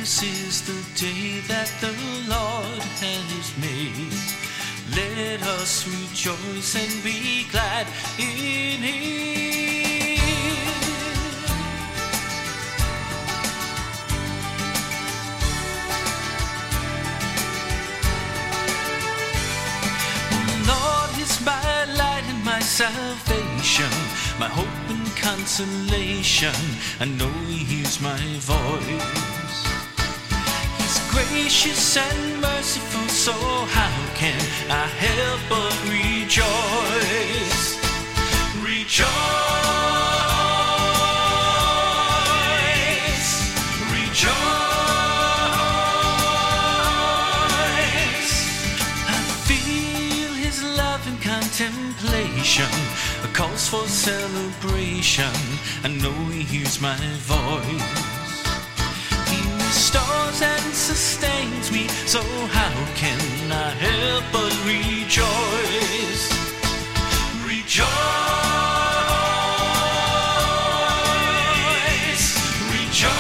This is the day that the Lord has made. Let us rejoice and be glad in it. The Lord is my light and my salvation, my hope and consolation. I know He hears my voice. Gracious and merciful, so how can I help but rejoice? Rejoice, rejoice. I feel His love and contemplation, a cause for celebration. I know He hears my voice. Restores and sustains me, so how can I help but rejoice? Rejoice, rejoice.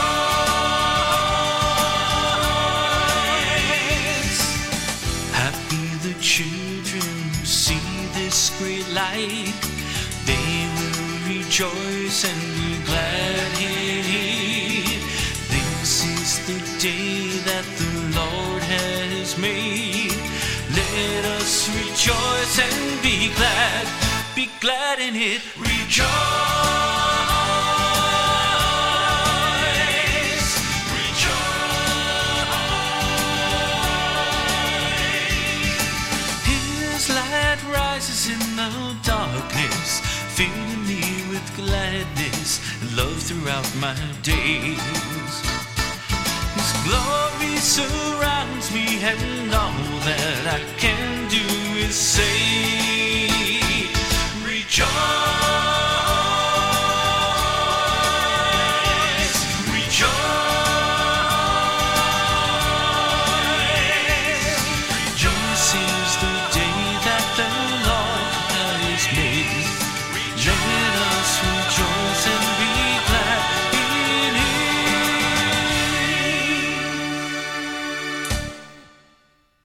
Happy the children who see this great light. They will rejoice and be glad in it. This is the day that the Lord has made. Let us rejoice and be glad in it. Rejoice, rejoice. His light rises in the darkness, filling me with gladness and love throughout my days. Glory surrounds me, and all that I can do is say